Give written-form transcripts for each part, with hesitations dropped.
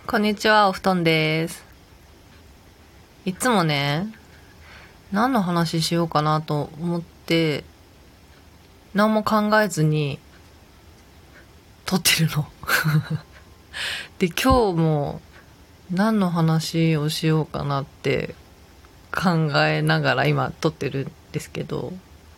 こんにちは、お布団です。いつもね、何の話しようかなと思って、何も考えずに撮ってるの。で、今日も何の話をしようかなって考えながら今撮ってるんですけど、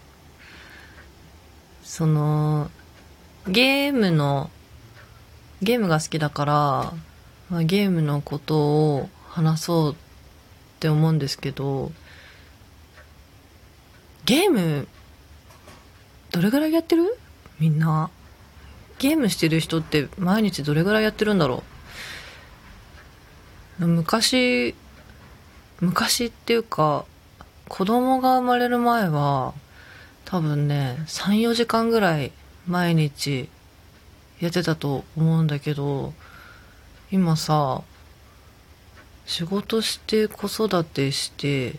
その、ゲームが好きだから、ゲームのことを話そうって思うんですけど、ゲームどれぐらいやってる？みんなゲームしてる人って毎日どれぐらいやってるんだろう。昔っていうか、子供が生まれる前は多分ね3、4時間ぐらい毎日やってたと思うんだけど、今さ、仕事して子育てして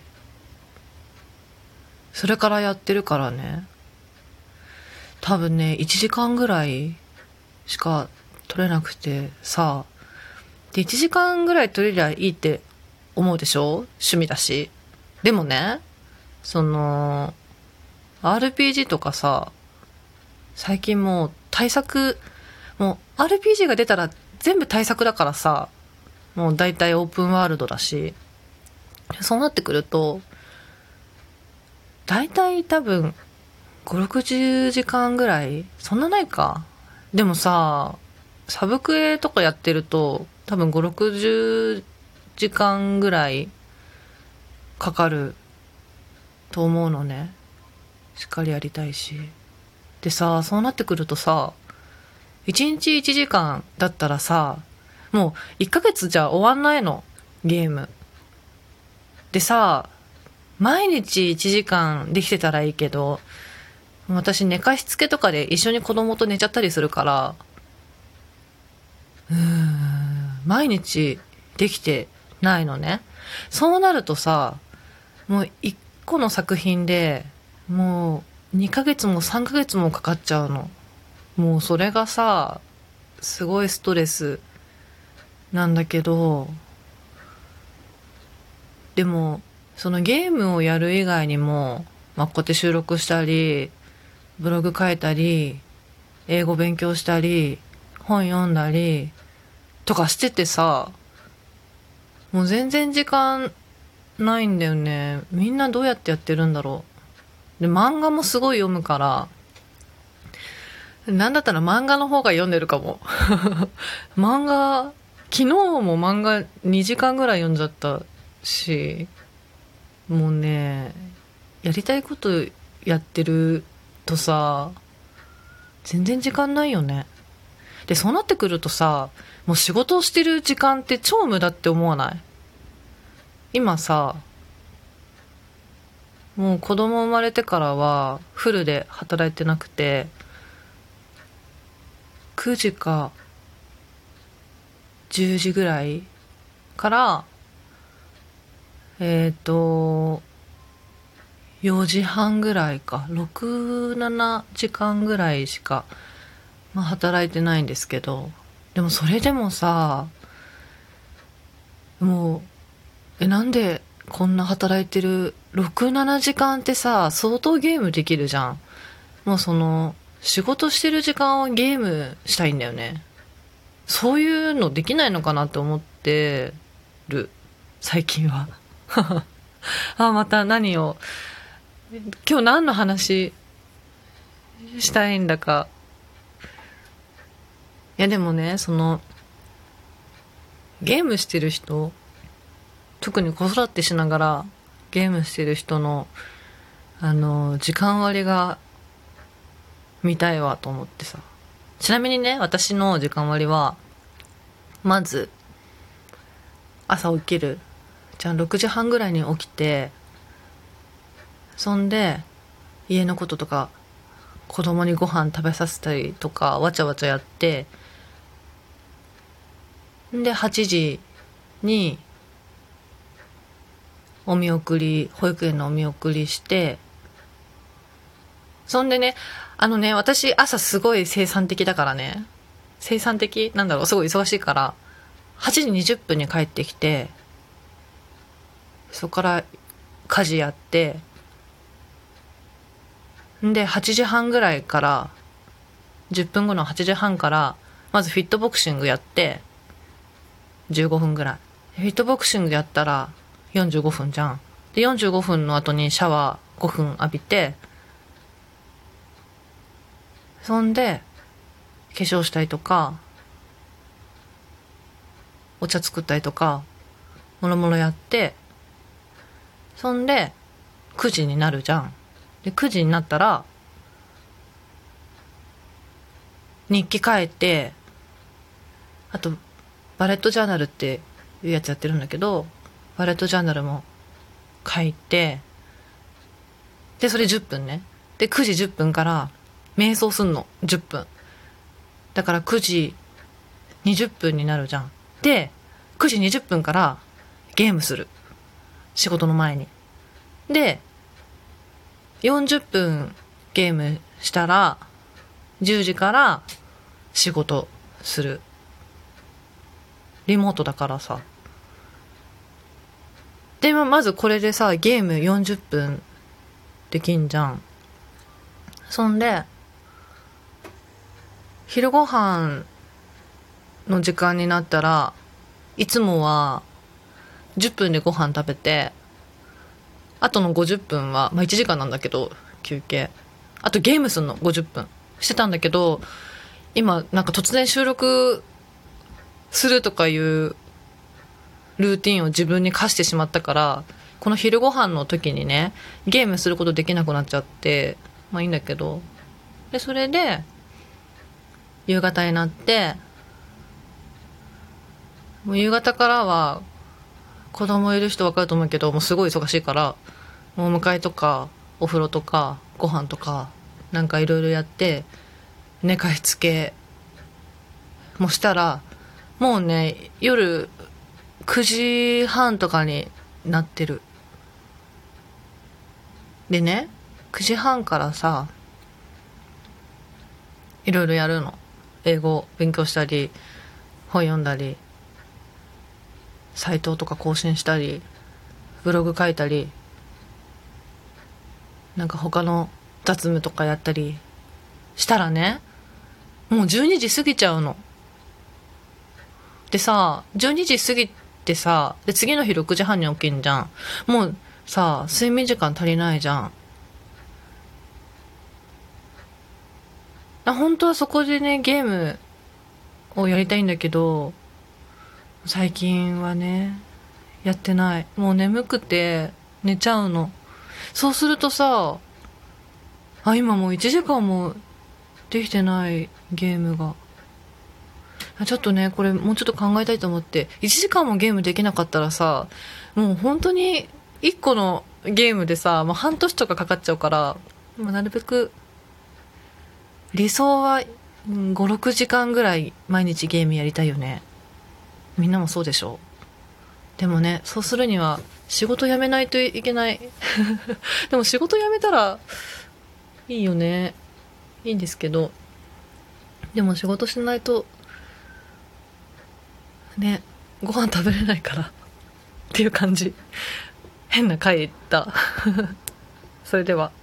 それからやってるからね、多分ね1時間ぐらいしか取れなくてさ。で、1時間ぐらい取れりゃいいって思うでしょ？趣味だし。でもね、RPG とかさ、最近もう対策、もう RPG が出たら全部対策だからさ、もう大体オープンワールドだし、そうなってくると、大体多分5、60時間ぐらい、そんなないか。でもさ、サブクエとかやってると、多分5、60時間ぐらいかかると思うのね。しっかりやりたいし。でさ、そうなってくるとさ、1日1時間だったらさ、もう1ヶ月じゃ終わんないの、ゲーム。でさ、毎日1時間できてたらいいけど、私寝かしつけとかで一緒に子供と寝ちゃったりするから、毎日できてないのね。そうなるとさ、もう1個の作品でもう2ヶ月も3ヶ月もかかっちゃうの。もうそれがさ、すごいストレスなんだけど、でもそのゲームをやる以外にも、こうやって収録したりブログ書いたり英語勉強したり本読んだりとかしててさ、もう全然時間ないんだよね。みんなどうやってやってるんだろう。で、漫画もすごい読むから、なんだったら漫画の方が読んでるかも。漫画、昨日も漫画2時間ぐらい読んじゃったし、もうね、やりたいことやってるとさ、全然時間ないよね。で、そうなってくるとさ、もう仕事をしてる時間って超無駄って思わない？今さ、もう子供生まれてからはフルで働いてなくて、9時か10時ぐらいから4時半ぐらいか、6、7時間ぐらいしか、働いてないんですけど、でもそれでもさ、もなんでこんな働いてる6、7時間ってさ、相当ゲームできるじゃん。もう仕事してる時間はゲームしたいんだよね。そういうのできないのかなって思ってる、最近は。また今日何の話したいんだか。いやでもね、ゲームしてる人、特に子育てしながらゲームしてる人の時間割が見たいわと思ってさ。ちなみにね、私の時間割は、まず朝起きるじゃあ6時半ぐらいに起きて、そんで家のこととか子供にご飯食べさせたりとかわちゃわちゃやって、で8時に保育園のお見送りして、そんでね、私朝すごい生産的だからね、生産的なんだろう、すごい忙しいから 8時20分に帰ってきて、そこから家事やって、で8時半ぐらいから、10分後の8時半からまずフィットボクシングやって、15分ぐらいフィットボクシングやったら45分じゃん。で45分の後にシャワー5分浴びて、そんで化粧したりとかお茶作ったりとかもろもろやって、そんで9時になるじゃん。で9時になったら日記書いて、あとバレットジャーナルっていうやつやってるんだけど、バレットジャーナルも書いて、でそれ10分ね。で9時10分から瞑想すんの10分だから9時20分になるじゃん。で9時20分からゲームする、仕事の前に。で40分ゲームしたら10時から仕事する。リモートだからさ。でまずこれでさ、ゲーム40分できんじゃん。そんで昼ご飯の時間になったら、いつもは10分でご飯食べて、あとの50分は、1時間なんだけど休憩、あとゲームするの50分してたんだけど、今なんか突然収録するとかいうルーティンを自分に課してしまったから、この昼ご飯の時にねゲームすることできなくなっちゃって、いいんだけど、でそれで夕方になって、もう夕方からは子供いる人分かると思うけど、もうすごい忙しいから、もうお迎えとかお風呂とかご飯とかなんかいろいろやって、寝かしつけもしたら、もうね夜9時半とかになってる。でね9時半からさ、いろいろやるの。英語勉強したり、本読んだり、サイトとか更新したり、ブログ書いたり、なんか他の雑務とかやったりしたらね、もう12時過ぎちゃうの。でさ、12時過ぎてさ、で次の日6時半に起きんじゃん。もうさ、睡眠時間足りないじゃん。本当はそこでねゲームをやりたいんだけど、最近はねやってない。もう眠くて寝ちゃうの。そうするとさ、今もう1時間もできてないゲームが。ちょっとねこれもうちょっと考えたいと思って。1時間もゲームできなかったらさ、もう本当に1個のゲームでさ、もう半年とかかかっちゃうから、なるべく理想は5、6時間ぐらい毎日ゲームやりたいよね。みんなもそうでしょ。でもね、そうするには仕事辞めないといけないでも仕事辞めたらいいよね。いいんですけど、でも仕事しないとね、ご飯食べれないからっていう感じ。変な回だそれでは。